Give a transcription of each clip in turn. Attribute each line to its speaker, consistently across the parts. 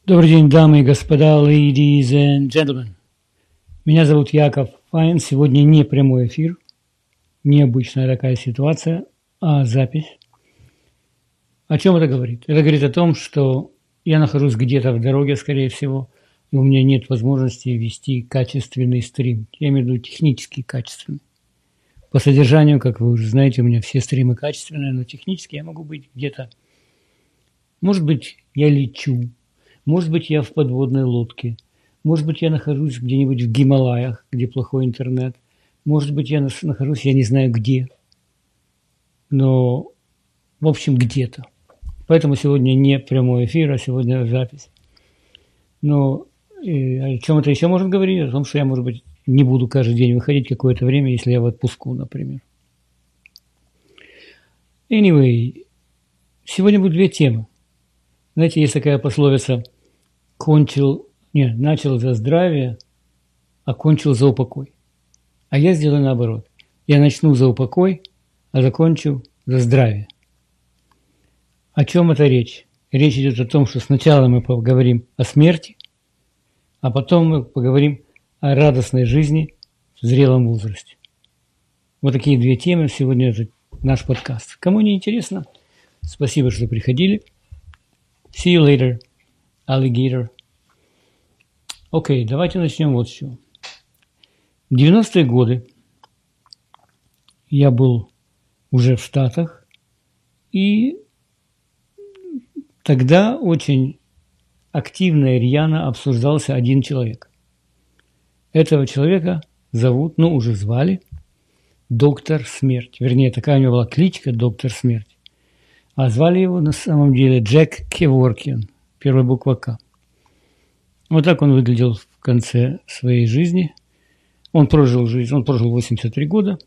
Speaker 1: Добрый день, дамы и господа, ladies and gentlemen. Меня зовут Яков Файн. Сегодня не прямой эфир, необычная такая ситуация, а запись. О чем это говорит? Это говорит о том, что я нахожусь где-то в дороге, скорее всего, и у меня нет возможности вести качественный стрим. Я имею в виду технически качественный. По содержанию, как вы уже знаете, у меня все стримы качественные, но технически я могу быть где-то. Может быть, я лечу. Может быть, я в подводной лодке. Может быть, я нахожусь где-нибудь в Гималаях, где плохой интернет. Может быть, я нахожусь, я не знаю где. Но, в общем, где-то. Поэтому сегодня не прямой эфир, а сегодня запись. Но о чем это еще можно говорить? О том, что я, может быть, не буду каждый день выходить какое-то время, если я в отпуску, например. Anyway, сегодня будут две темы. Знаете, есть такая пословица начал за здравие, а кончил за упокой. А я сделаю наоборот. Я начну за упокой, а закончу за здравие. О чем это речь? Речь идет о том, что сначала мы поговорим о смерти, а потом мы поговорим о радостной жизни в зрелом возрасте. Вот такие две темы сегодня это наш подкаст. Кому не интересно, спасибо, что приходили. See you later, alligator. Окей, давайте начнем вот с чего. В 90-е годы я был уже в Штатах, и тогда очень активно и рьяно обсуждался один человек. Этого человека зовут, уже звали, Доктор Смерть. Вернее, такая у него была кличка Доктор Смерть. А звали его на самом деле Джек Кеворкиан, первая буква К. Вот так он выглядел в конце своей жизни. Он прожил 83 года.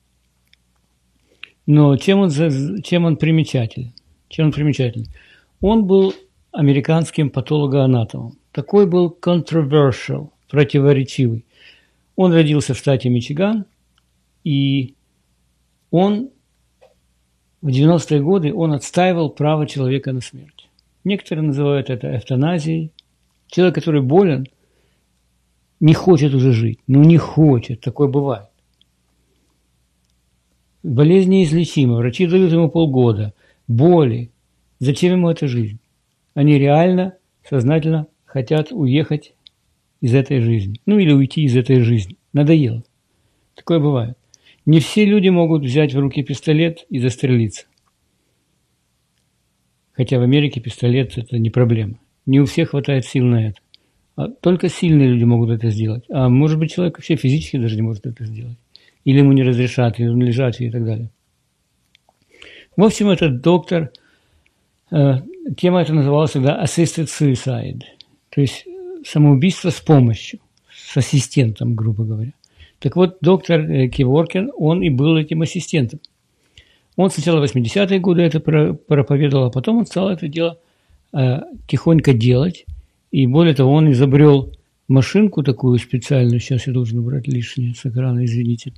Speaker 1: Но чем он примечателен? Он был американским патологоанатомом. Такой был controversial, противоречивый. Он родился в штате Мичиган, и он в 90-е годы он отстаивал право человека на смерть. Некоторые называют это эвтаназией. Человек, который болен, не хочет уже жить. Не хочет. Такое бывает. Болезнь неизлечима. Врачи дают ему полгода. Боли. Зачем ему эта жизнь? Они реально, сознательно хотят уехать из этой жизни. Или уйти из этой жизни. Надоело. Такое бывает. Не все люди могут взять в руки пистолет и застрелиться. Хотя в Америке пистолет – это не проблема. Не у всех хватает сил на это. Только сильные люди могут это сделать. А может быть, человек вообще физически даже не может это сделать. Или ему не разрешат, или он лежачий и так далее. В общем, этот доктор, тема эта называлась всегда assisted suicide. То есть самоубийство с помощью, с ассистентом, грубо говоря. Так вот, доктор Кеворкиан, он и был этим ассистентом. Он сначала в 80-е годы это проповедовал, а потом он стал это дело тихонько делать. И более того, он изобрел машинку такую специальную. Сейчас я должен убрать лишнее с экрана, извините.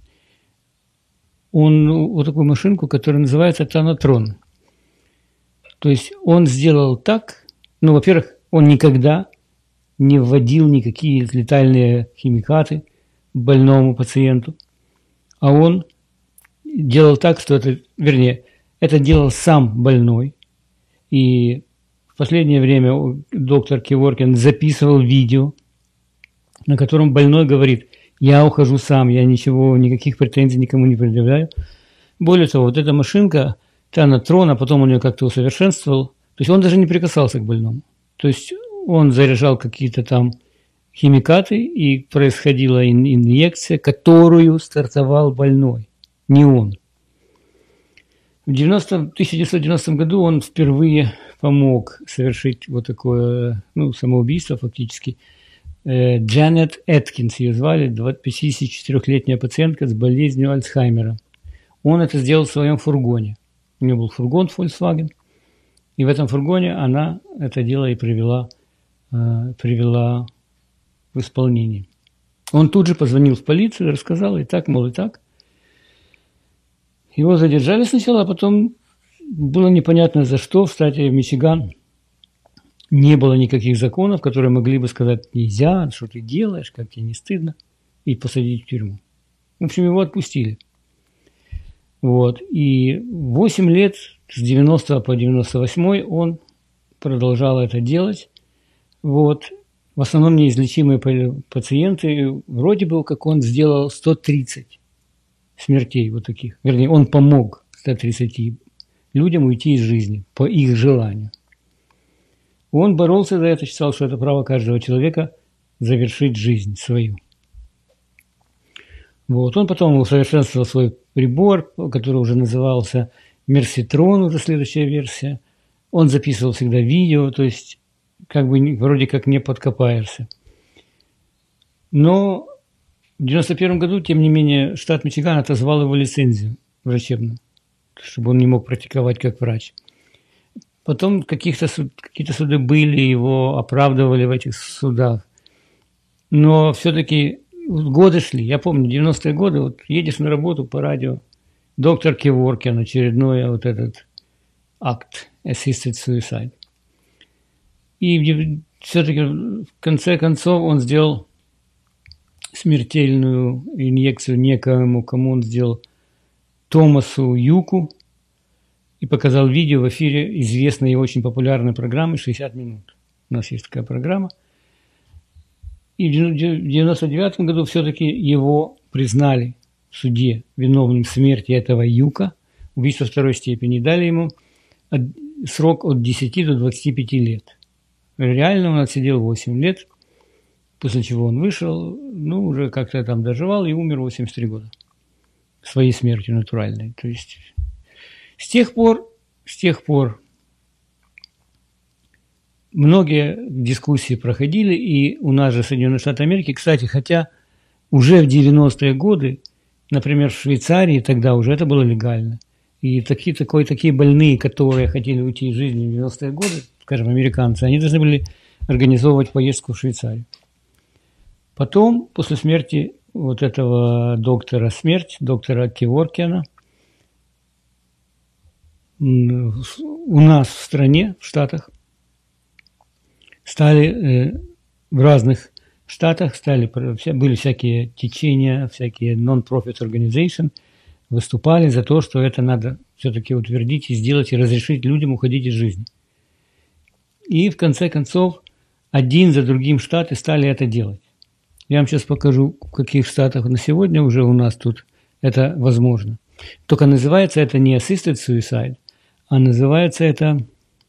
Speaker 1: Вот такую машинку, которая называется Танатрон. То есть он сделал так, во-первых, он никогда не вводил никакие летальные химикаты больному пациенту, а он делал так, что это делал сам больной. И в последнее время доктор Кеворкиан записывал видео, на котором больной говорит: я ухожу сам, я никаких претензий никому не предъявляю. Более того, вот эта машинка Танатрон, а потом он ее как-то усовершенствовал, то есть он даже не прикасался к больному. То есть он заряжал какие-то там химикаты, и происходила инъекция, которую стартовал больной, не он. В 1990 году он впервые помог совершить вот такое самоубийство фактически. Джанет Эткинс ее звали, 54-летняя пациентка с болезнью Альцгеймера. Он это сделал в своем фургоне. У него был фургон Volkswagen, и в этом фургоне она это дело и привела в исполнение. Он тут же позвонил в полицию, рассказал, и так. Его задержали сначала, а потом было непонятно за что в штате Мичиган. Не было никаких законов, которые могли бы сказать: нельзя, что ты делаешь, как тебе не стыдно, и посадить в тюрьму. В общем, его отпустили. Вот. И 8 лет, с 90 по 98 он продолжал это делать. Вот. В основном неизлечимые пациенты, вроде бы, как он сделал 130 смертей вот таких. Вернее, он помог 130 людям уйти из жизни по их желанию. Он боролся за это, считал, что это право каждого человека завершить жизнь свою. Вот. Он потом усовершенствовал свой прибор, который уже назывался Мерситрон, уже следующая версия. Он записывал всегда видео, то есть как бы вроде как не подкопаешься. Но в 1991 году, тем не менее, штат Мичиган отозвал его лицензию врачебную, чтобы он не мог практиковать как врач. Потом какие-то суды были, его оправдывали в этих судах. Но все-таки годы шли. Я помню, 90-е годы, вот едешь на работу по радио, доктор Кеворкин, очередной вот этот акт Assisted Suicide. И все-таки в конце концов он сделал смертельную инъекцию некоему, кому он сделал, Томасу Юку, и показал видео в эфире известной и очень популярной программы «60 минут». У нас есть такая программа. И в 1999 году все-таки его признали в суде виновным в смерти этого Юка, убийство второй степени, дали ему срок от 10 до 25 лет. Реально он отсидел 8 лет, после чего он вышел, уже как-то там доживал и умер в 83 года. Своей смертью натуральной. То есть с тех пор многие дискуссии проходили, и у нас же Соединенные Штаты Америки, кстати, хотя уже в 90-е годы, например, в Швейцарии тогда уже это было легально. И такие больные, которые хотели уйти из жизни в 90-е годы, скажем, американцы, они должны были организовывать поездку в Швейцарию. Потом, после смерти вот этого доктора Кеворкина, у нас в стране, в Штатах, в разных штатах были всякие течения, всякие non-profit organizations, выступали за то, что это надо все-таки утвердить и сделать, и разрешить людям уходить из жизни. И в конце концов, один за другим штаты стали это делать. Я вам сейчас покажу, в каких штатах на сегодня уже у нас тут это возможно. Только называется это не assisted suicide, а называется это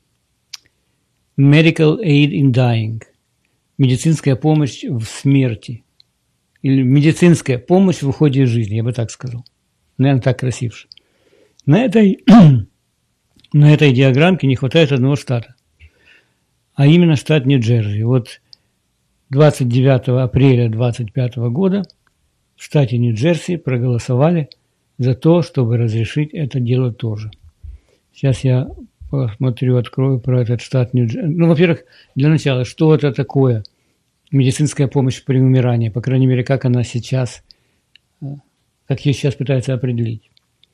Speaker 1: medical aid in dying, медицинская помощь в смерти, или медицинская помощь в уходе из жизни, я бы так сказал. Наверное, так красивше. На этой диаграммке не хватает одного штата, а именно штат Нью-Джерси. Вот 29 апреля 2025 года в штате Нью-Джерси проголосовали за то, чтобы разрешить это дело тоже. Сейчас я посмотрю, открою про этот штат Нью-Джерси. Во-первых, для начала, что это такое медицинская помощь при умирании? По крайней мере, как ее сейчас пытаются определить.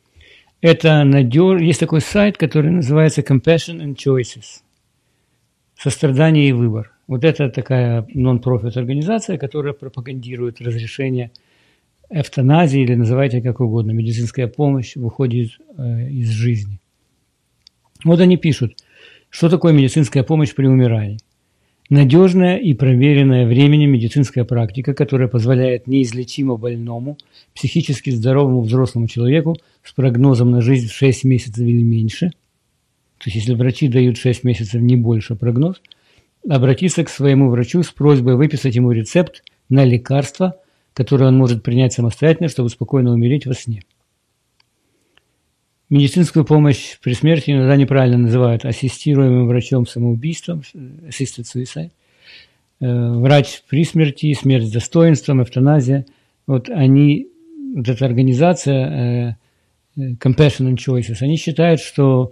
Speaker 1: Есть такой сайт, который называется Compassion and Choices. Сострадание и выбор. Вот это такая non-profit организация, которая пропагандирует разрешение эвтаназии, или называйте как угодно, медицинская помощь в уходе из жизни. Вот они пишут, что такое медицинская помощь при умирании. Надежная и проверенная временем медицинская практика, которая позволяет неизлечимо больному, психически здоровому взрослому человеку с прогнозом на жизнь в 6 месяцев или меньше, то есть если врачи дают 6 месяцев не больше прогноз, обратиться к своему врачу с просьбой выписать ему рецепт на лекарство, которое он может принять самостоятельно, чтобы спокойно умереть во сне. Медицинскую помощь при смерти иногда неправильно называют ассистируемым врачом самоубийством, assisted suicide, врач при смерти, смерть с достоинством, эвтаназия. Вот эта организация Compassion and Choices, они считают, что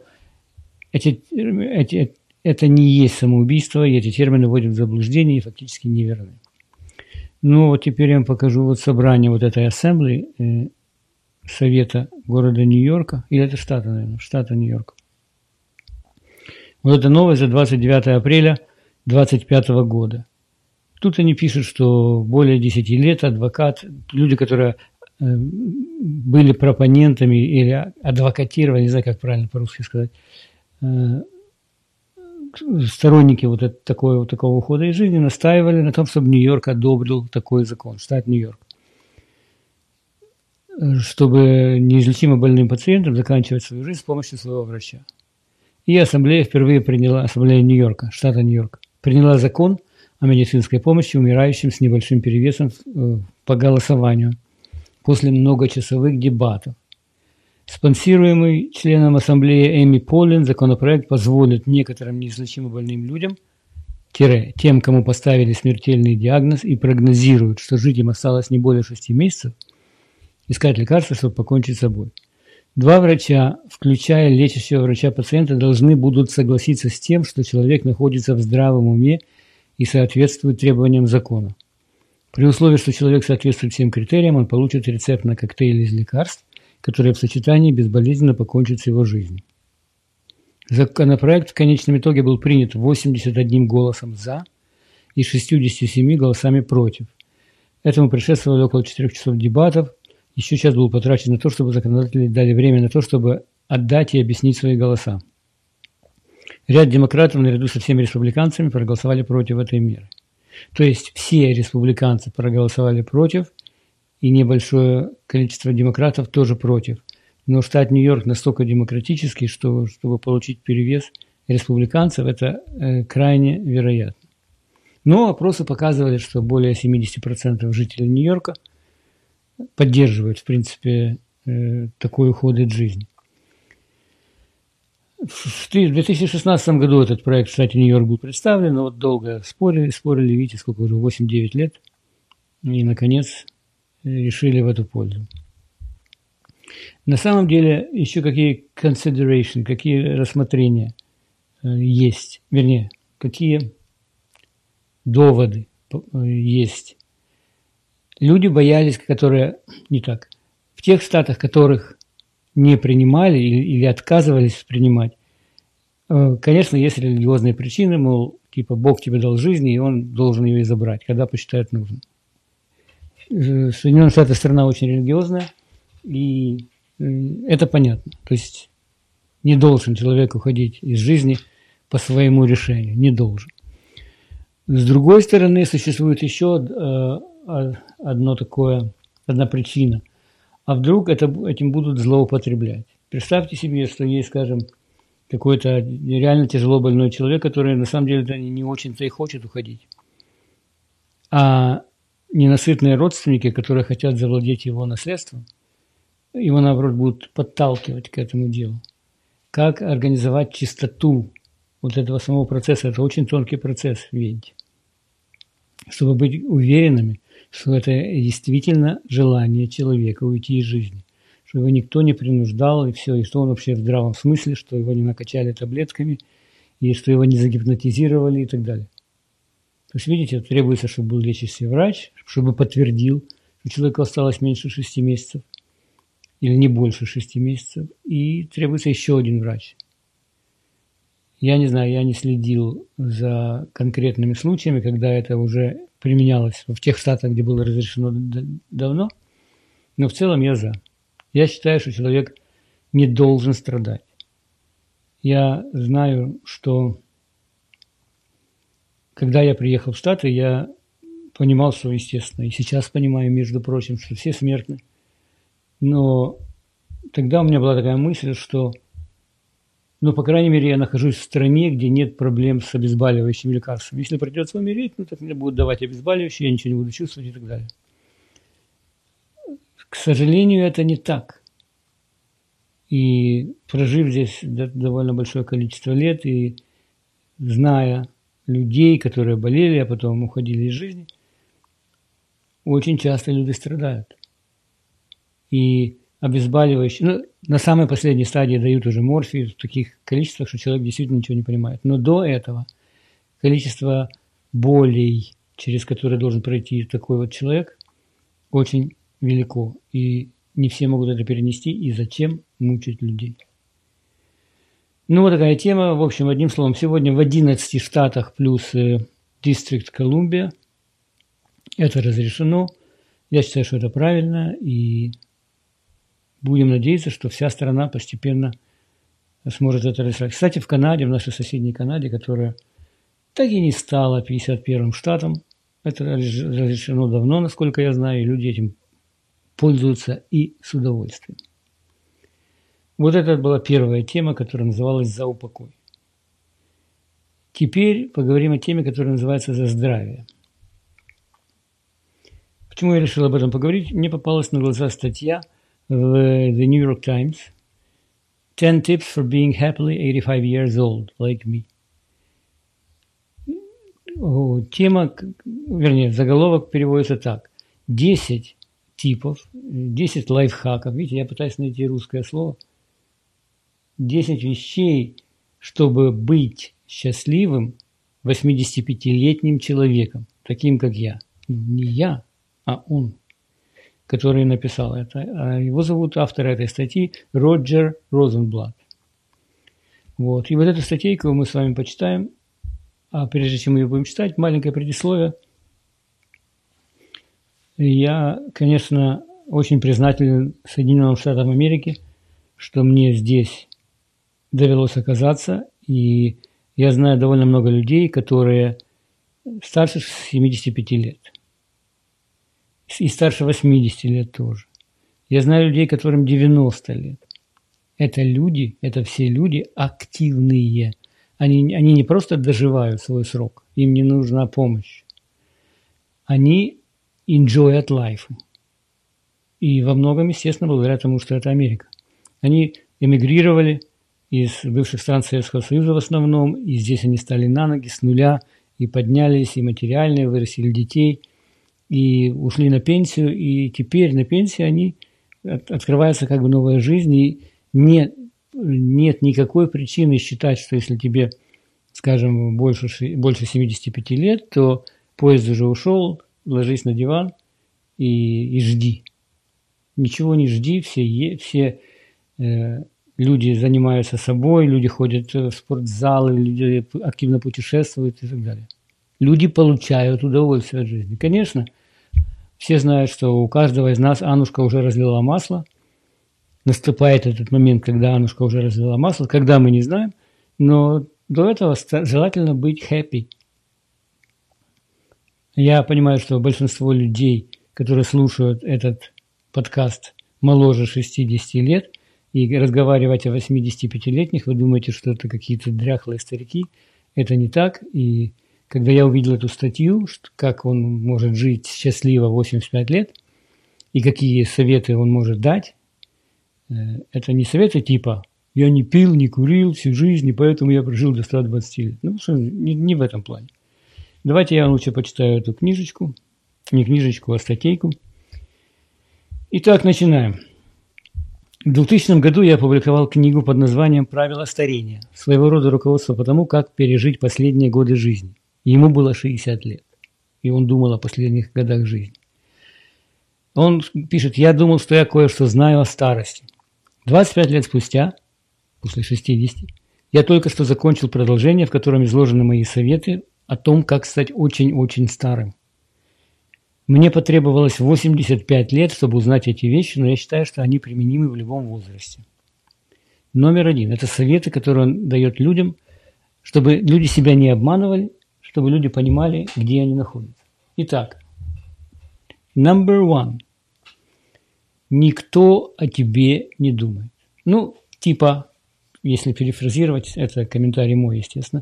Speaker 1: это не есть самоубийство, и эти термины вводят в заблуждение и фактически неверны. Вот теперь я вам покажу собрание этой ассемблеи Совета города Нью-Йорка, или это штата, наверное, штата Нью-Йорк. Вот это новость за 29 апреля 25 года. Тут они пишут, что более 10 лет адвокат, люди, которые были пропонентами или адвокатировали, не знаю, как правильно по-русски сказать, сторонники такого ухода из жизни настаивали на том, чтобы Нью-Йорк одобрил такой закон, штат Нью-Йорк, чтобы неизлечимо больным пациентам заканчивать свою жизнь с помощью своего врача. И ассамблея ассамблея Нью-Йорка, штата Нью-Йорк, приняла закон о медицинской помощи умирающим с небольшим перевесом по голосованию после многочасовых дебатов. Спонсируемый членом ассамблеи Эми Полин законопроект позволит некоторым неизлечимо больным людям, тем, кому поставили смертельный диагноз и прогнозируют, что жить им осталось не более 6 месяцев, искать лекарства, чтобы покончить с собой. 2 врача, включая лечащего врача пациента, должны будут согласиться с тем, что человек находится в здравом уме и соответствует требованиям закона. При условии, что человек соответствует всем критериям, он получит рецепт на коктейль из лекарств, которые в сочетании безболезненно покончат с его жизнью. Законопроект в конечном итоге был принят 81 голосом «за» и 67 голосами «против». Этому предшествовали около 4 часов дебатов. Еще час был потрачен на то, чтобы законодатели дали время на то, чтобы отдать и объяснить свои голоса. Ряд демократов наряду со всеми республиканцами проголосовали против этой меры. То есть все республиканцы проголосовали против, и небольшое количество демократов тоже против. Но штат Нью-Йорк настолько демократический, что чтобы получить перевес республиканцев, это крайне вероятно. Но опросы показывали, что более 70% жителей Нью-Йорка поддерживают, в принципе, такой уход от жизни. В 2016 году этот проект в штате Нью-Йорк был представлен, но вот долго спорили, видите, сколько уже, 8-9 лет, и, наконец, решили в эту пользу. На самом деле, еще какие consideration, какие рассмотрения есть, вернее, какие доводы есть. Люди боялись, которые, не так, в тех штатах, которых не принимали или отказывались принимать, конечно, есть религиозные причины, мол, типа Бог тебе дал жизнь, и Он должен ее и забрать, когда посчитает нужным. Соединенные Штаты страна очень религиозная, и это понятно. То есть не должен человек уходить из жизни по своему решению, не должен. С другой стороны, существует еще одна причина. А вдруг этим будут злоупотреблять? Представьте себе, что есть, скажем, какой-то реально тяжело больной человек, который на самом деле не очень-то и хочет уходить. А ненасытные родственники, которые хотят завладеть его наследством, его, наоборот, будут подталкивать к этому делу. Как организовать чистоту вот этого самого процесса? Это очень тонкий процесс, видите. Чтобы быть уверенными, что это действительно желание человека уйти из жизни, что его никто не принуждал, и все, и что он вообще в здравом смысле, что его не накачали таблетками, и что его не загипнотизировали и так далее. То есть, видите, требуется, чтобы был лечащий врач, чтобы подтвердил, что человеку осталось меньше 6 месяцев, или не больше 6 месяцев, и требуется еще один врач. Я не знаю, я не следил за конкретными случаями, когда это уже применялось в тех штатах, где было разрешено давно, но в целом я за. Я считаю, что человек не должен страдать. Я знаю, что когда я приехал в Штаты, я понимал, что, естественно, и сейчас понимаю, между прочим, что все смертны. Но тогда у меня была такая мысль, что, по крайней мере, я нахожусь в стране, где нет проблем с обезболивающими лекарствами. Если придется умереть, так мне будут давать обезболивающие, я ничего не буду чувствовать и так далее. К сожалению, это не так. И прожив здесь довольно большое количество лет, и зная людей, которые болели, а потом уходили из жизни, очень часто люди страдают. И обезболивающие, на самой последней стадии дают уже морфий в таких количествах, что человек действительно ничего не понимает. Но до этого количество болей, через которые должен пройти такой вот человек, очень велико. И не все могут это перенести, и зачем мучить людей. Ну, вот такая тема. В общем, одним словом, сегодня в 11 штатах плюс Дистрикт Колумбия. Это разрешено. Я считаю, что это правильно. И будем надеяться, что вся страна постепенно сможет это решать. Кстати, в Канаде, в нашей соседней Канаде, которая так и не стала 51-м штатом, это разрешено давно, насколько я знаю, и люди этим пользуются и с удовольствием. Вот это была первая тема, которая называлась «За упокой». Теперь поговорим о теме, которая называется «За здравие». Почему я решил об этом поговорить? Мне попалась на глаза статья в The New York Times «10 tips for being happily 85 years old, like me». Тема, вернее, заголовок переводится так. 10 типов, 10 лайфхаков. Видите, я пытаюсь найти русское слово. 10 вещей, чтобы быть счастливым 85-летним человеком, таким как я. Не я, а он, который написал это. А его зовут, автор этой статьи, Роджер Розенблат. Вот. И вот эту статейку мы с вами почитаем. А прежде чем мы ее будем читать, маленькое предисловие. Я, конечно, очень признателен Соединенным Штатам Америки, что мне здесь довелось оказаться. И я знаю довольно много людей, которые старше 75 лет. И старше 80 лет тоже. Я знаю людей, которым 90 лет. Это люди, это все люди активные. Они не просто доживают свой срок, им не нужна помощь. Они enjoy life. И во многом, естественно, благодаря тому, что это Америка. Они эмигрировали из бывших стран Советского Союза в основном, и здесь они стали на ноги с нуля, и поднялись, и материально, и вырастили детей, и ушли на пенсию, и теперь на пенсии они открывается как бы новая жизнь, и нет никакой причины считать, что если тебе, скажем, больше 75 лет, то поезд уже ушел, ложись на диван и жди. Ничего не жди, все люди занимаются собой, люди ходят в спортзалы, люди активно путешествуют и так далее. Люди получают удовольствие от жизни. Конечно, все знают, что у каждого из нас Аннушка уже разлила масло. Наступает этот момент, когда Аннушка уже разлила масло, когда мы не знаем, но до этого желательно быть happy. Я понимаю, что большинство людей, которые слушают этот подкаст моложе 60 лет, и разговаривать о 85-летних, вы думаете, что это какие-то дряхлые старики. Это не так. И когда я увидел эту статью, как он может жить счастливо 85 лет, и какие советы он может дать, это не советы типа «я не пил, не курил всю жизнь, и поэтому я прожил до 120 лет». Ну, что, не в этом плане. Давайте я вам лучше почитаю эту книжечку. Не книжечку, а статейку. Итак, начинаем. В 2000 году я опубликовал книгу под названием «Правила старения». Своего рода руководство по тому, как пережить последние годы жизни. Ему было 60 лет. И он думал о последних годах жизни. Он пишет: «Я думал, что я кое-что знаю о старости. 25 лет спустя, после 60, я только что закончил продолжение, в котором изложены мои советы о том, как стать очень-очень старым. Мне потребовалось 85 лет, чтобы узнать эти вещи, но я считаю, что они применимы в любом возрасте». Номер 1 – это советы, которые он дает людям, чтобы люди себя не обманывали, чтобы люди понимали, где они находятся. Итак, number 1. Никто о тебе не думает. Ну, типа, если перефразировать, это комментарий мой, естественно,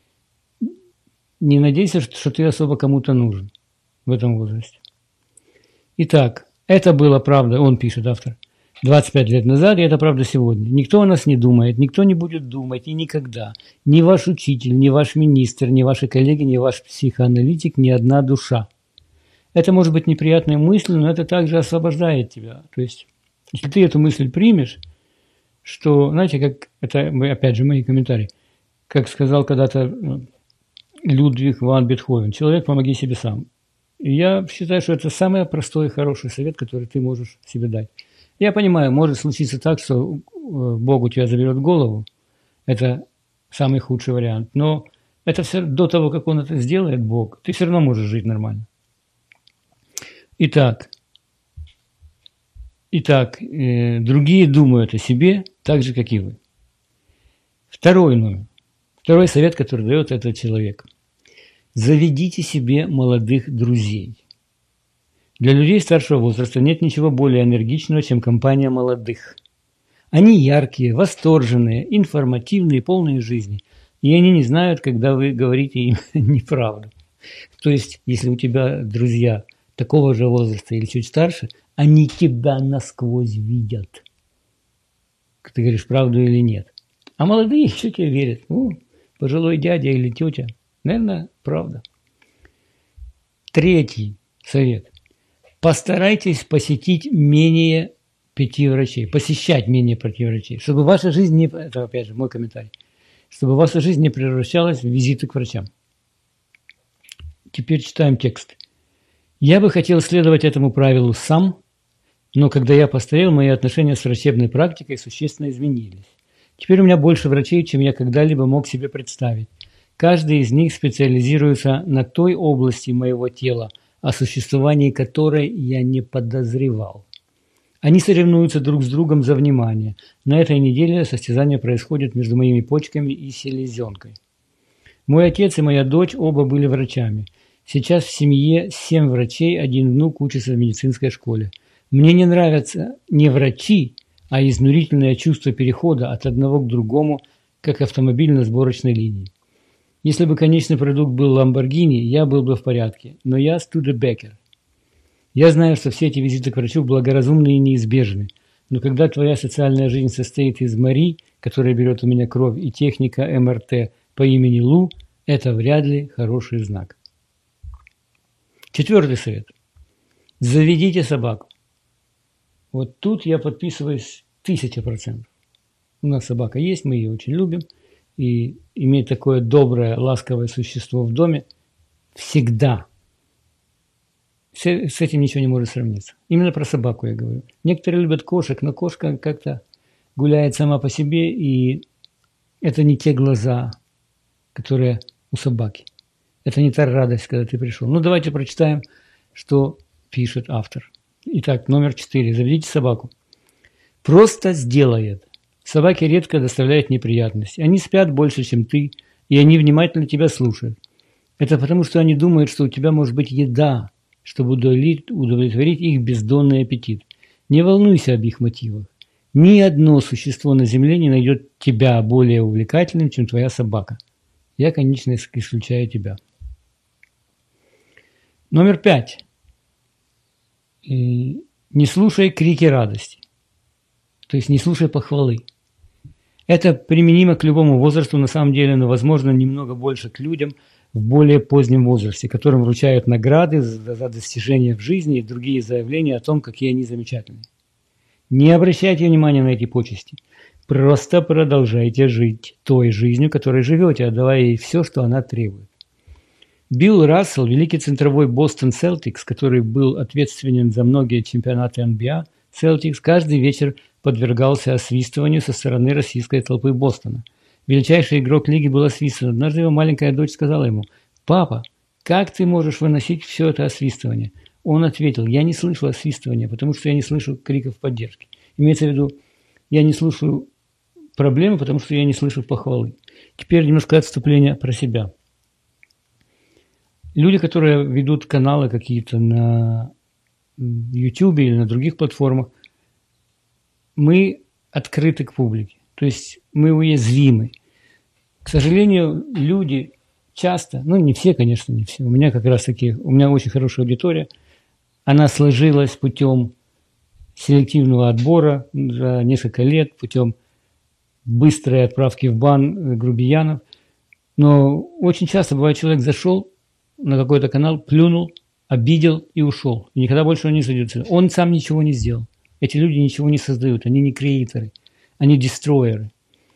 Speaker 1: не надейся, что ты особо кому-то нужен в этом возрасте. Итак, это было правда, он пишет, автор, 25 лет назад, и это правда сегодня. Никто о нас не думает, никто не будет думать и никогда. Ни ваш учитель, ни ваш министр, ни ваши коллеги, ни ваш психоаналитик, ни одна душа. Это может быть неприятная мысль, но это также освобождает тебя. То есть, если ты эту мысль примешь, что, знаете, как это, опять же, мои комментарии, как сказал когда-то Людвиг ван Бетховен: «Человек, помоги себе сам». И я считаю, что это самый простой и хороший совет, который ты можешь себе дать. Я понимаю, может случиться так, что Бог у тебя заберет голову. это самый худший вариант. Но это все до того, как он это сделает, Бог, ты все равно можешь жить нормально. Итак, другие думают о себе так же, как и вы. Второй номер. Второй совет, который дает этот человек. Заведите себе молодых друзей. Для людей старшего возраста нет ничего более энергичного, чем компания молодых. Они яркие, восторженные, информативные, полные жизни. И они не знают, когда вы говорите им неправду. То есть, если у тебя друзья такого же возраста или чуть старше, они тебя насквозь видят. Ты говоришь правду или нет. А молодые еще тебе верят. Пожилой дядя или тетя. Наверное, правда. Третий совет. Постарайтесь посетить менее 5 врачей. Посещать менее 5 врачей. Чтобы ваша жизнь не... Это опять же мой комментарий. Чтобы ваша жизнь не превращалась в визиты к врачам. Теперь читаем текст. Я бы хотел следовать этому правилу сам, но когда я постарел, мои отношения с врачебной практикой существенно изменились. Теперь у меня больше врачей, чем я когда-либо мог себе представить. Каждый из них специализируется на той области моего тела, о существовании которой я не подозревал. Они соревнуются друг с другом за внимание. На этой неделе состязание происходит между моими почками и селезенкой. Мой отец и моя дочь оба были врачами. Сейчас в семье 7 врачей, 1 внук учится в медицинской школе. Мне не нравятся не врачи, а изнурительное чувство перехода от одного к другому, как автомобиль на сборочной линии. Если бы конечный продукт был Lamborghini, я был бы в порядке, но я Студебекер. Я знаю, что все эти визиты к врачу благоразумны и неизбежны, но когда твоя социальная жизнь состоит из Мари, которая берет у меня кровь, и техника МРТ по имени Лу, это вряд ли хороший знак. 4-й совет. Заведите собаку. Вот тут я подписываюсь 1000%. У нас собака есть, мы ее очень любим. И иметь такое доброе, ласковое существо в доме всегда. С этим ничего не может сравниться. Именно про собаку я говорю. Некоторые любят кошек, но кошка как-то гуляет сама по себе, и это не те глаза, которые у собаки. Это не та радость, когда ты пришел. Ну, давайте прочитаем, что пишет автор. Итак, номер 4. Заведите собаку. Просто сделает. Собаки редко доставляют неприятности. Они спят больше, чем ты, и они внимательно тебя слушают. Это потому, что они думают, что у тебя может быть еда, чтобы удовлетворить их бездонный аппетит. Не волнуйся об их мотивах. Ни одно существо на земле не найдет тебя более увлекательным, чем твоя собака. Я, конечно, исключаю тебя. Номер 5. Не слушай крики радости. То есть не слушай похвалы. Это применимо к любому возрасту на самом деле, но, возможно, немного больше к людям в более позднем возрасте, которым вручают награды за достижения в жизни и другие заявления о том, какие они замечательные. Не обращайте внимания на эти почести. Просто продолжайте жить той жизнью, которой живете, отдавая ей все, что она требует. Билл Рассел, великий центровой Бостон Селтикс, который был ответственен за многие чемпионаты НБА, Селтикс каждый вечер подвергался освистыванию со стороны российской толпы Бостона. Величайший игрок лиги был освистан. Однажды его маленькая дочь сказала ему: «Папа, как ты можешь выносить все это освистывание?» Он ответил: «Я не слышу освистывания, потому что я не слышу криков поддержки». Имеется в виду, я не слышу проблемы, потому что я не слышу похвалы. Теперь немножко отступления про себя. Люди, которые ведут каналы какие-то на YouTube или на других платформах, мы открыты к публике, то есть мы уязвимы. К сожалению, люди часто, ну не все, конечно, не все, у меня как раз таки, у меня очень хорошая аудитория, она сложилась путем селективного отбора за несколько лет, путем быстрой отправки в бан грубиянов, но очень часто бывает, человек зашел на какой-то канал, плюнул, обидел и ушел. И никогда больше он не зайдет. Он сам ничего не сделал. Эти люди ничего не создают. Они не креаторы. Они дестройеры.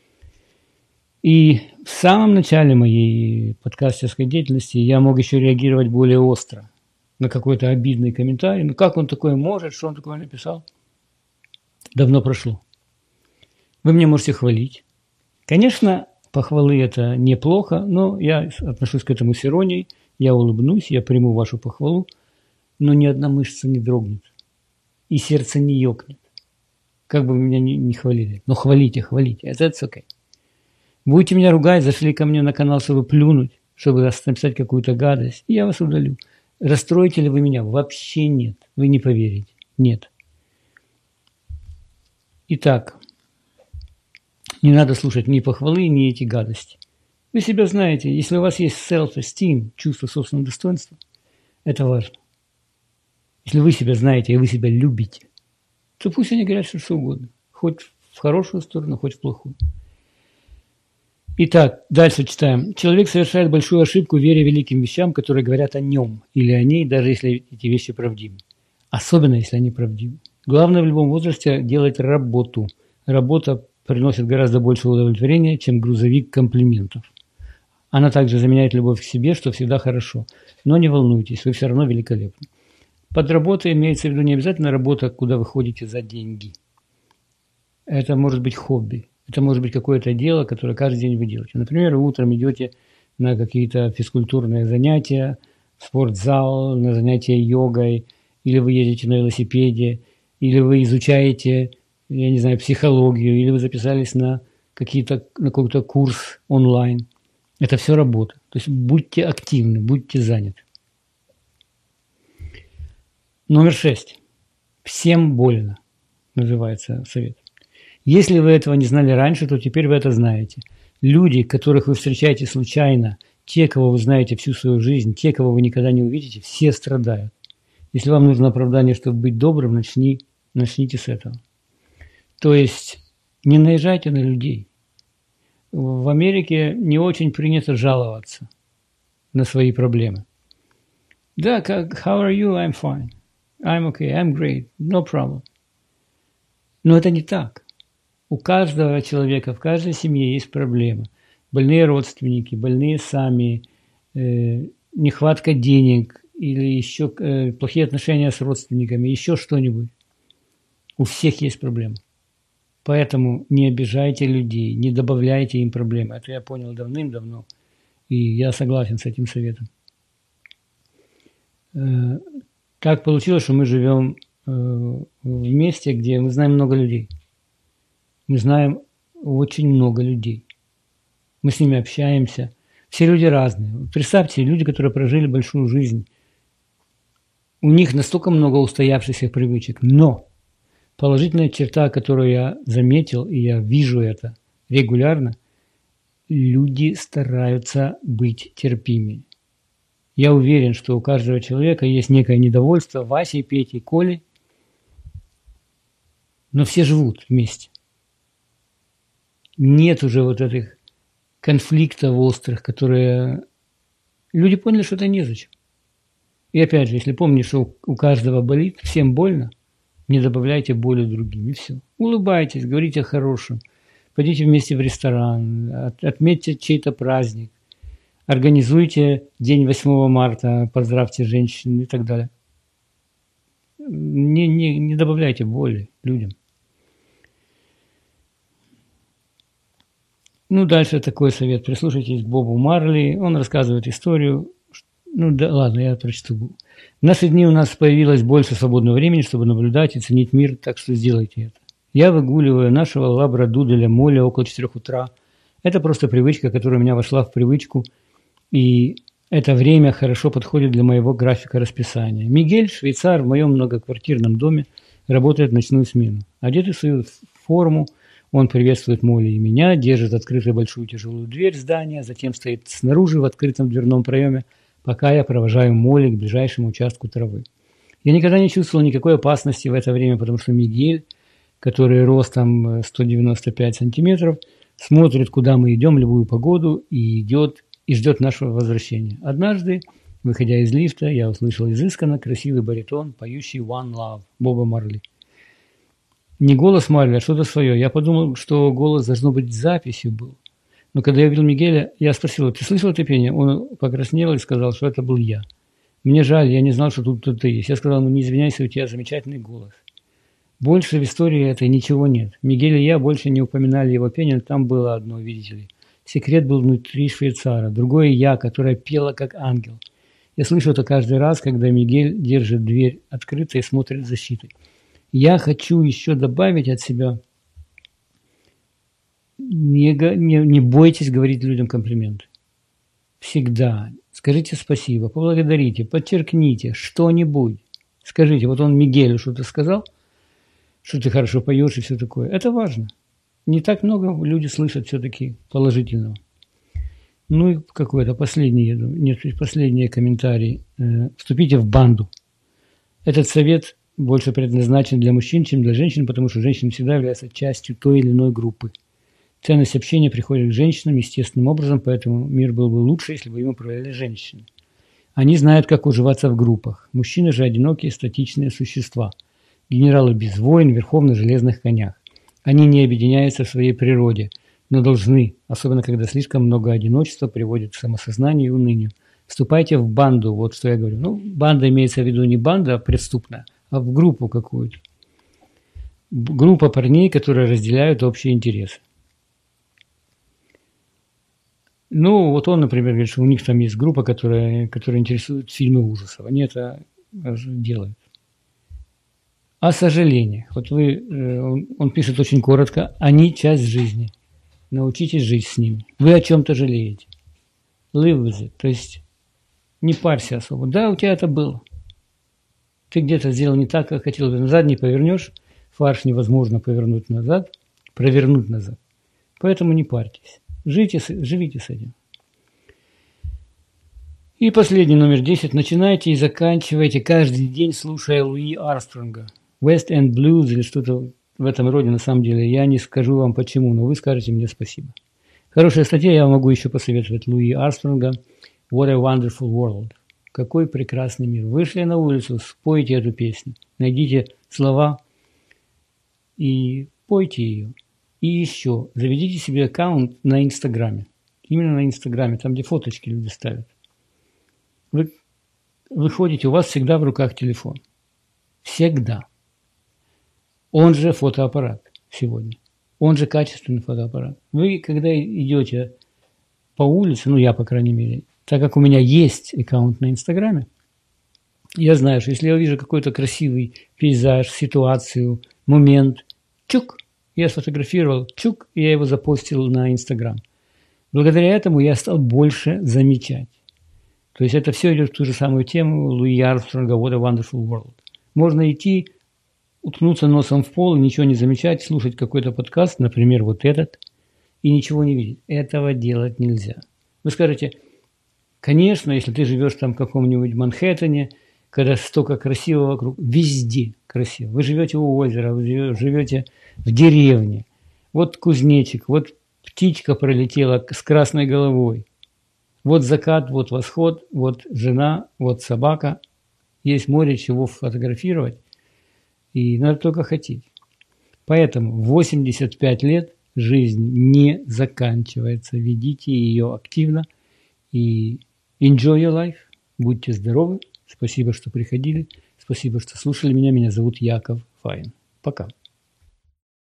Speaker 1: И в самом начале моей подкастерской деятельности я мог еще реагировать более остро на какой-то обидный комментарий. Ну как он такое может? Что он такое написал? Давно прошло. Вы меня можете хвалить. Конечно, похвалы – это неплохо, но я отношусь к этому с иронией, я улыбнусь, я приму вашу похвалу, но ни одна мышца не дрогнет, и сердце не ёкнет, как бы вы меня ни хвалили. Но хвалите, хвалите, это окей. Будете меня ругать, зашли ко мне на канал, чтобы плюнуть, чтобы написать какую-то гадость, и я вас удалю. Расстроите ли вы меня? Вообще нет. Вы не поверите. Нет. Итак, не надо слушать ни похвалы, ни эти гадости. Вы себя знаете. Если у вас есть self-esteem, чувство собственного достоинства, это важно. Если вы себя знаете и вы себя любите, то пусть они говорят что угодно. Хоть в хорошую сторону, хоть в плохую. Итак, дальше читаем. Человек совершает большую ошибку, веря великим вещам, которые говорят о нем или о ней, даже если эти вещи правдивы. Особенно, если они правдивы. Главное в любом возрасте делать работу. Работа приносит гораздо больше удовлетворения, чем грузовик комплиментов. Она также заменяет любовь к себе, что всегда хорошо. Но не волнуйтесь, вы все равно великолепны. Под работой имеется в виду не обязательно работа, куда вы ходите за деньги. Это может быть хобби. Это может быть какое-то дело, которое каждый день вы делаете. Например, вы утром идете на какие-то физкультурные занятия, в спортзал, на занятия йогой, или вы едете на велосипеде, или вы изучаете, я не знаю, психологию, или вы записались на какой-то курс онлайн. Это все работа. То есть будьте активны, будьте заняты. Номер 6. Всем больно, называется совет. Если вы этого не знали раньше, то теперь вы это знаете. Люди, которых вы встречаете случайно, те, кого вы знаете всю свою жизнь, те, кого вы никогда не увидите, все страдают. Если вам нужно оправдание, чтобы быть добрым, начните с этого. То есть не наезжайте на людей. В Америке не очень принято жаловаться на свои проблемы. Да, how are you? I'm fine. I'm okay. I'm great. No problem. Но это не так. У каждого человека, в каждой семье есть проблемы. Больные родственники, больные сами, нехватка денег или еще плохие отношения с родственниками, еще что-нибудь. У всех есть проблемы. Поэтому не обижайте людей, не добавляйте им проблемы. Это я понял давным-давно, и я согласен с этим советом. Так получилось, что мы живем в месте, где мы знаем много людей. Мы знаем очень много людей. Мы с ними общаемся. Все люди разные. Представьте, люди, которые прожили большую жизнь, у них настолько много устоявшихся привычек. Но положительная черта, которую я заметил, и я вижу это регулярно, люди стараются быть терпимыми. Я уверен, что у каждого человека есть некое недовольство Васей, Петей, Колей, но все живут вместе. Нет уже вот этих конфликтов острых, которые... Люди поняли, что это незачем. И опять же, если помните, что у каждого болит, всем больно, не добавляйте боли другим, и все. Улыбайтесь, говорите о хорошем, пойдите вместе в ресторан, отметьте чей-то праздник, организуйте день 8 марта, поздравьте женщин и так далее. Не добавляйте боли людям. Ну, дальше такой совет. Прислушайтесь к Бобу Марли. Он рассказывает историю. Ну, да, ладно, я прочту. В наши дни у нас появилось больше свободного времени, чтобы наблюдать и ценить мир, так что сделайте это. Я выгуливаю нашего лабрадуделя Молли около 4 утра. Это просто привычка, которая у меня вошла в привычку, и это время хорошо подходит для моего графика расписания. Мигель, швейцар, в моем многоквартирном доме, работает в ночную смену. Одетый в свою форму, он приветствует Молли и меня, держит открытой большую тяжелую дверь здания, затем стоит снаружи в открытом дверном проеме, пока я провожаю Молли к ближайшему участку травы. Я никогда не чувствовал никакой опасности в это время, потому что Мигель, который ростом 195 сантиметров, смотрит, куда мы идем в любую погоду и ждет нашего возвращения. Однажды, выходя из лифта, я услышал изысканно красивый баритон, поющий «One Love» Боба Марли. Не голос Марли, а что-то свое. Я подумал, что голос, должно быть, записью был. Но когда я увидел Мигеля, я спросил: ты слышал это пение? Он покраснел и сказал, что это был я. Мне жаль, я не знал, что тут кто-то есть. Я сказал ему: не извиняйся, у тебя замечательный голос. Больше в истории этой ничего нет. Мигель и я больше не упоминали его пение, там было одно, видите ли. Секрет был внутри швейцара. Другое я, которая пела как ангел. Я слышу это каждый раз, когда Мигель держит дверь открытой и смотрит с защитой. Я хочу еще добавить от себя. Не бойтесь говорить людям комплименты. Всегда. Скажите спасибо, поблагодарите, подчеркните что-нибудь. Скажите, вот он Мигелю что-то сказал, что ты хорошо поешь и все такое. Это важно. Не так много люди слышат все-таки положительного. Ну и какой-то последний, я думаю, нет, последние комментарии. Вступите в банду. Этот совет больше предназначен для мужчин, чем для женщин, потому что женщины всегда являются частью той или иной группы. Ценность общения приходит к женщинам естественным образом, поэтому мир был бы лучше, если бы им управляли женщины. Они знают, как уживаться в группах. Мужчины же одинокие, статичные существа. Генералы без войн, верхом на железных конях. Они не объединяются в своей природе, но должны, особенно когда слишком много одиночества приводит к самосознанию и унынию. Вступайте в банду, вот что я говорю. Ну, банда имеется в виду не банда преступная, а в группу какую-то. Группа парней, которые разделяют общие интересы. Ну, вот он, например, говорит, что у них там есть группа, которая интересует фильмы ужасов. Они это делают. О сожалениях. Вот он пишет очень коротко. Они часть жизни. Научитесь жить с ними. Вы о чем-то жалеете. Live with it. То есть не парься особо. Да, у тебя это было. Ты где-то сделал не так, как хотел. Назад не повернешь. Фарш невозможно повернуть назад. Провернуть назад. Поэтому не парьтесь. Живите с этим. И последний, номер 10. Начинайте и заканчивайте каждый день, слушая Луи Армстронга. West End Blues или что-то в этом роде, на самом деле. Я не скажу вам почему, но вы скажете мне спасибо. Хорошая статья, я могу еще посоветовать Луи Армстронга. What a wonderful world. Какой прекрасный мир. Вышли на улицу, спойте эту песню. Найдите слова и пойте ее. И еще, заведите себе аккаунт на Инстаграме. Именно на Инстаграме, там, где фоточки люди ставят. Вы ходите, у вас всегда в руках телефон. Всегда. Он же фотоаппарат сегодня. Он же качественный фотоаппарат. Вы, когда идете по улице, ну, я, по крайней мере, так как у меня есть аккаунт на Инстаграме, я знаю, что если я увижу какой-то красивый пейзаж, ситуацию, момент, чук, я сфотографировал, чук, и я его запостил на Инстаграм. Благодаря этому я стал больше замечать. То есть это все идет в ту же самую тему Луи Армстронга «What a wonderful world». Можно идти, уткнуться носом в пол и ничего не замечать, слушать какой-то подкаст, например, вот этот, и ничего не видеть. Этого делать нельзя. Вы скажете, конечно, если ты живешь там в каком-нибудь Манхэттене, когда столько красивого вокруг, везде красиво. Вы живете у озера, вы живете в деревне. Вот кузнечик, вот птичка пролетела с красной головой. Вот закат, вот восход, вот жена, вот собака. Есть море чего фотографировать. И надо только хотеть. Поэтому в 85 лет жизнь не заканчивается. Ведите ее активно. И enjoy your life. Будьте здоровы. Спасибо, что приходили. Спасибо, что слушали меня. Меня зовут Яков Файн. Пока.